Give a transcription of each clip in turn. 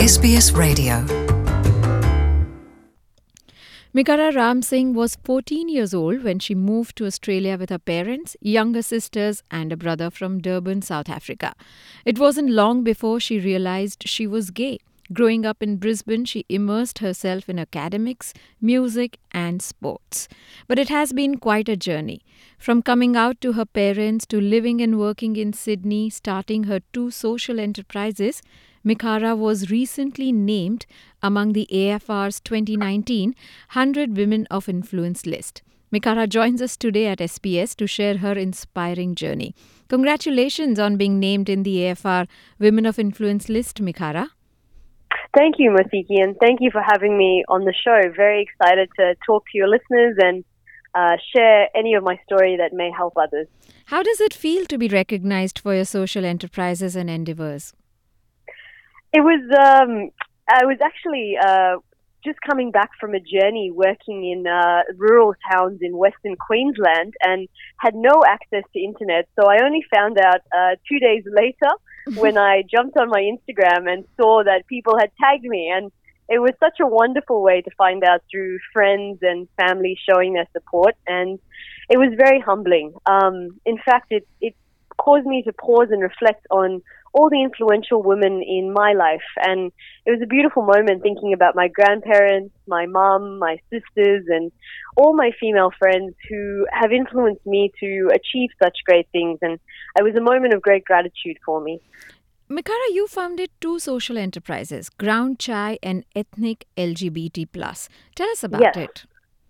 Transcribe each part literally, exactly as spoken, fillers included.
S B S Radio. Mikara Ram Singh was fourteen years old when she moved to Australia with her parents, younger sisters and a brother from Durban, South Africa. It wasn't long before she realized she was gay. Growing up in Brisbane, she immersed herself in academics, music and sports. But it has been quite a journey. From coming out to her parents to living and working in Sydney, starting her two social enterprises, Mikara was recently named among the A F R's twenty nineteen one hundred Women of Influence list. Mikara joins us today at S B S to share her inspiring journey. Congratulations on being named in the A F R Women of Influence list, Mikara. Thank you, Masiki, and thank you for having me on the show. Very excited to talk to your listeners and uh, share any of my story that may help others. How does it feel to be recognized for your social enterprises and endeavors? It was, um, I was actually uh, just coming back from a journey working in uh, rural towns in Western Queensland and had no access to internet. So I only found out uh, two days later when I jumped on my Instagram and saw that people had tagged me. And it was such a wonderful way to find out through friends and family showing their support. And it was very humbling. Um, in fact, it, it caused me to pause and reflect on all the influential women in my life. And it was a beautiful moment thinking about my grandparents, my mum, my sisters, and all my female friends who have influenced me to achieve such great things. And it was a moment of great gratitude for me. Mikara, you founded two social enterprises, Ground Chai and Ethnic L G B T plus. Tell us about yes. it.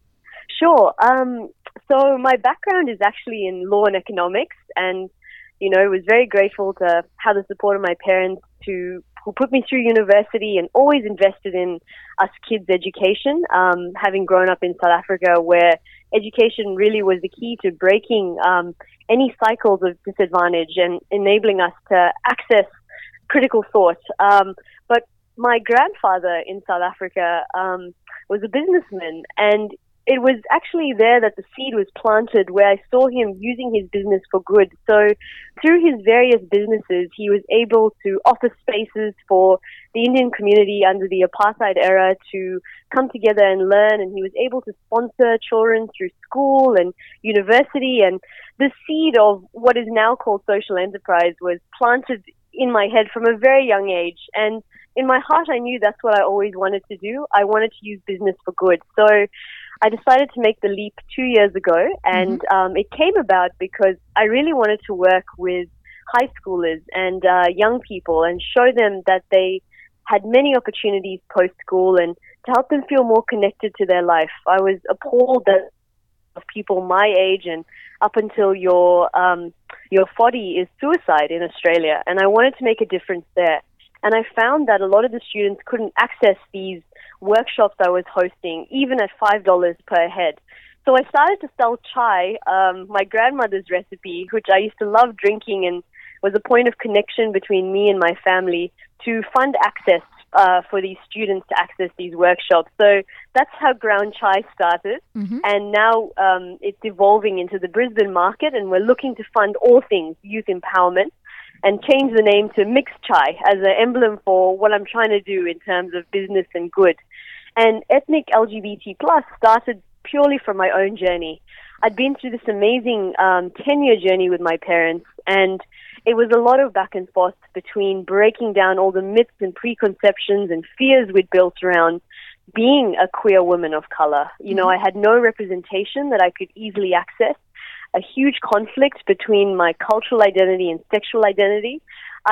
Sure. Um, so my background is actually in law and economics, and you know, was very grateful to have the support of my parents to who put me through university and always invested in us kids' education, um, having grown up in South Africa where education really was the key to breaking um, any cycles of disadvantage and enabling us to access critical thought. Um, but my grandfather in South Africa um, was a businessman, and it was actually there that the seed was planted where I saw him using his business for good. So through his various businesses, he was able to offer spaces for the Indian community under the apartheid era to come together and learn. And he was able to sponsor children through school and university. And the seed of what is now called social enterprise was planted in my head from a very young age. And in my heart, I knew that's what I always wanted to do. I wanted to use business for good. So I decided to make the leap two years ago, and mm-hmm. um, it came about because I really wanted to work with high schoolers and uh, young people and show them that they had many opportunities post-school and to help them feel more connected to their life. I was appalled that of people my age and up until your um, your forty is suicide in Australia, and I wanted to make a difference there. And I found that a lot of the students couldn't access these workshops I was hosting, even at five dollars per head. So I started to sell chai, um, my grandmother's recipe, which I used to love drinking and was a point of connection between me and my family, to fund access uh, for these students to access these workshops. So that's how Ground Chai started. Mm-hmm. And now um, it's evolving into the Brisbane market, and we're looking to fund all things youth empowerment and change the name to Mixed Chai as an emblem for what I'm trying to do in terms of business and good. And Ethnic L G B T plus started purely from my own journey. I'd been through this amazing um, ten-year journey with my parents, and it was a lot of back and forth between breaking down all the myths and preconceptions and fears we'd built around being a queer woman of color. You know, I had no representation that I could easily access, a huge conflict between my cultural identity and sexual identity.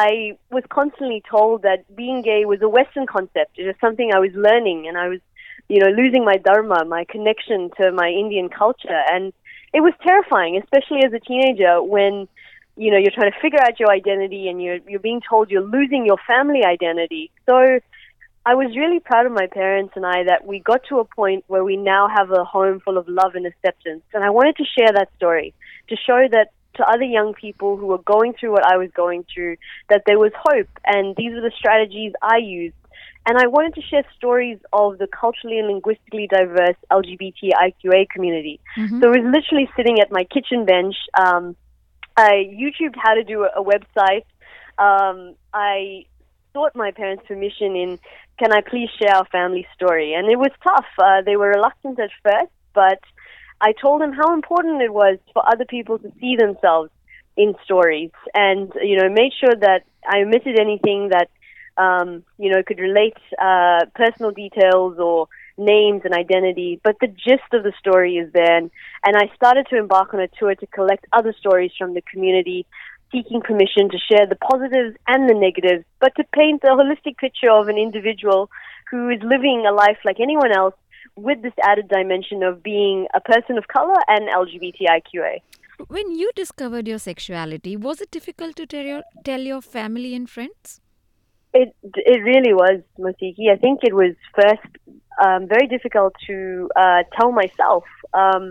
I was constantly told that being gay was a Western concept. It was something I was learning, and I was, you know, losing my dharma, my connection to my Indian culture. And it was terrifying, especially as a teenager when, you know, you're trying to figure out your identity and you're you're being told you're losing your family identity. So I was really proud of my parents and I that we got to a point where we now have a home full of love and acceptance. And I wanted to share that story to show that to other young people who were going through what I was going through, that there was hope, and these are the strategies I used. And I wanted to share stories of the culturally and linguistically diverse L G B T I Q A community. Mm-hmm. So I was literally sitting at my kitchen bench. Um, I YouTubed how to do a, a website. Um, I sought my parents' permission in, can I please share our family story? And it was tough. Uh, they were reluctant at first, but I told them how important it was for other people to see themselves in stories, and, you know, made sure that I omitted anything that, um, you know, could relate uh, personal details or names and identity, but the gist of the story is there. And, and I started to embark on a tour to collect other stories from the community, seeking permission to share the positives and the negatives, but to paint a holistic picture of an individual who is living a life like anyone else, with this added dimension of being a person of color and L G B T I Q A. When you discovered your sexuality, was it difficult to tell your, tell your family and friends? It it really was, Mosiki. I think it was first um, very difficult to uh, tell myself. Um,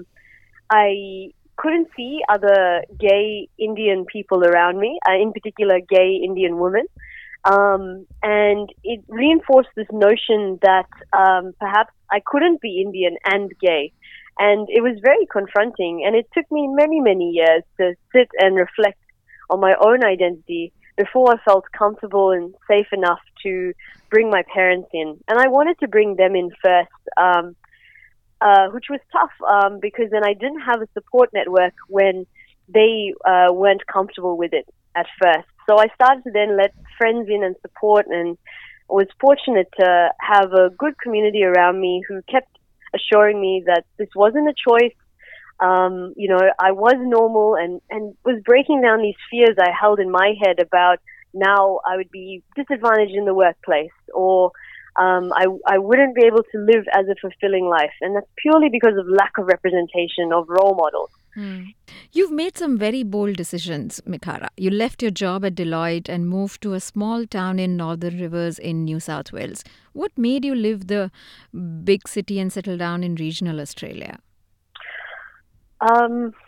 I couldn't see other gay Indian people around me, uh, in particular gay Indian women. Um, and it reinforced this notion that um, perhaps I couldn't be Indian and gay. And it was very confronting. And it took me many, many years to sit and reflect on my own identity before I felt comfortable and safe enough to bring my parents in. And I wanted to bring them in first, um, uh, which was tough um, because then I didn't have a support network when they uh, weren't comfortable with it at first. So I started to then let friends in and support, and was fortunate to have a good community around me who kept assuring me that this wasn't a choice. Um, you know, I was normal, and, and was breaking down these fears I held in my head about now I would be disadvantaged in the workplace, or um, I, I wouldn't be able to live as a fulfilling life. And that's purely because of lack of representation of role models. Mm. You've made some very bold decisions, Mikhara. You left your job at Deloitte and moved to a small town in Northern Rivers in New South Wales. What made you leave the big city and settle down in regional Australia? Um,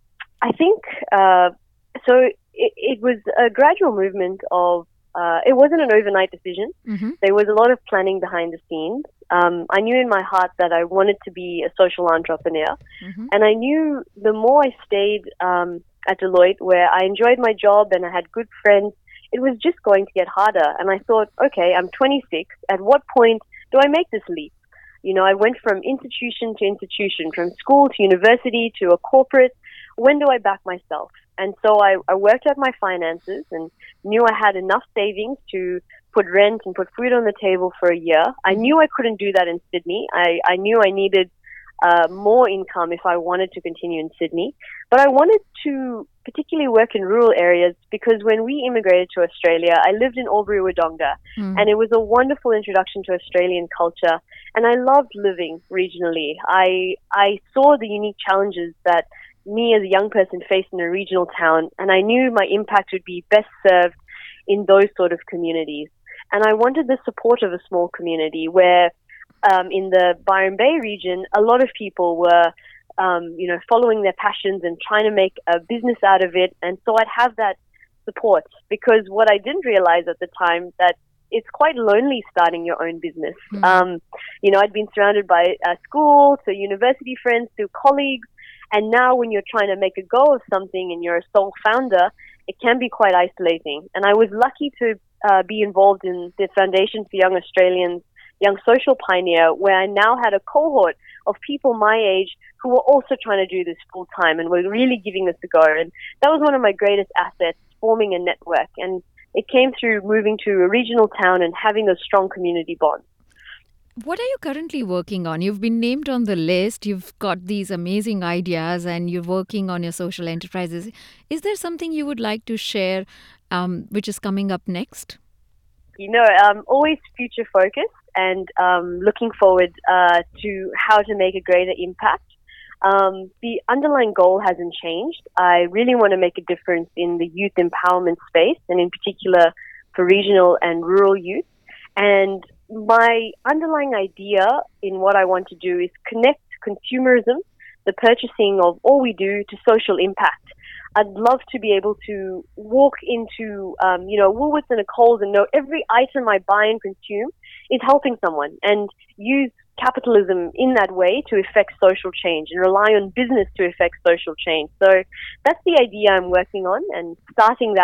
I think, uh, so it, it was a gradual movement of, uh, it wasn't an overnight decision. Mm-hmm. There was a lot of planning behind the scenes. Um, I knew in my heart that I wanted to be a social entrepreneur. Mm-hmm. And I knew the more I stayed um, at Deloitte, where I enjoyed my job and I had good friends, it was just going to get harder. And I thought, okay, I'm twenty-six. At what point do I make this leap? You know, I went from institution to institution, from school to university to a corporate. When do I back myself? And so I, I worked out my finances and knew I had enough savings to put rent and put food on the table for a year. I knew I couldn't do that in Sydney. I, I knew I needed uh, more income if I wanted to continue in Sydney. But I wanted to particularly work in rural areas because when we immigrated to Australia, I lived in Albury-Wodonga, Mm. and it was a wonderful introduction to Australian culture. And I loved living regionally. I I saw the unique challenges that me as a young person faced in a regional town, and I knew my impact would be best served in those sort of communities. And I wanted the support of a small community where um, in the Byron Bay region, a lot of people were, um, you know, following their passions and trying to make a business out of it. And so I'd have that support, because what I didn't realize at the time, that it's quite lonely starting your own business. Mm. Um, you know, I'd been surrounded by uh, school to university friends to colleagues. And now when you're trying to make a go of something and you're a sole founder, it can be quite isolating. And I was lucky to uh, be involved in the Foundation for Young Australians, Young Social Pioneer, where I now had a cohort of people my age who were also trying to do this full time and were really giving this a go. And that was one of my greatest assets, forming a network. And it came through moving to a regional town and having those strong community bonds. What are you currently working on? You've been named on the list. You've got these amazing ideas and you're working on your social enterprises. Is there something you would like to share um, which is coming up next? You know, I'm always future focused and um, looking forward uh, to how to make a greater impact. Um, the underlying goal hasn't changed. I really want to make a difference in the youth empowerment space, and in particular for regional and rural youth. And my underlying idea in what I want to do is connect consumerism, the purchasing of all we do, to social impact. I'd love to be able to walk into, um, you know, Woolworths and a Coles and know every item I buy and consume is helping someone, and use capitalism in that way to effect social change and rely on business to effect social change. So that's the idea I'm working on, and starting that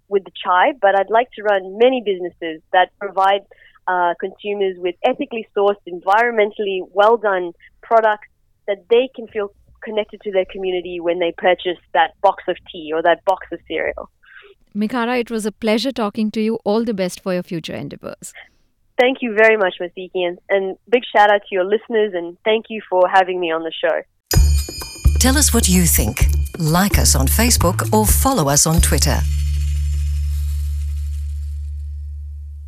with the chai, but I'd like to run many businesses that provide uh, consumers with ethically sourced, environmentally well done products that they can feel connected to their community when they purchase that box of tea or that box of cereal. Mikara, it was a pleasure talking to you. All the best for your future endeavors. Thank you very much, Masiki, and, and big shout out to your listeners, and thank you for having me on the show. Tell us what you think. Like us on Facebook or follow us on Twitter.